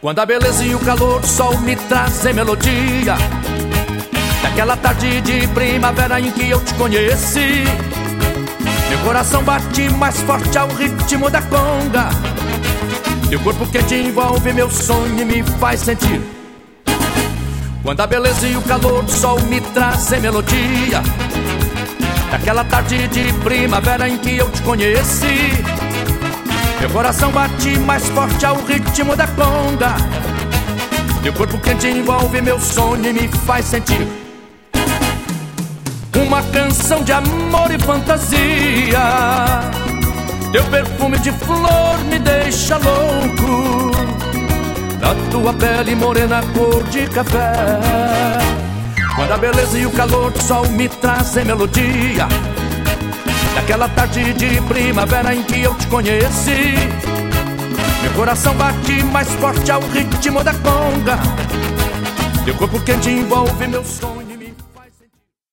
Quando a beleza e o calor do sol me trazem melodia daquela tarde de primavera em que eu te conheci, meu coração bate mais forte ao ritmo da conga. Teu corpo quente envolve meu sonho e me faz sentir. Quando a beleza e o calor do sol me trazem melodia daquela tarde de primavera em que eu te conheci, meu coração bate mais forte ao ritmo da conga. Teu corpo quente envolve meu sonho e me faz sentir. Uma canção de amor e fantasia, teu perfume de flor me deixa louco, da tua pele morena cor de café. Quando a beleza e o calor do sol me trazem melodia daquela tarde de primavera em que eu te conheci, meu coração bate mais forte ao ritmo da conga. Teu corpo quente envolve meu sonho.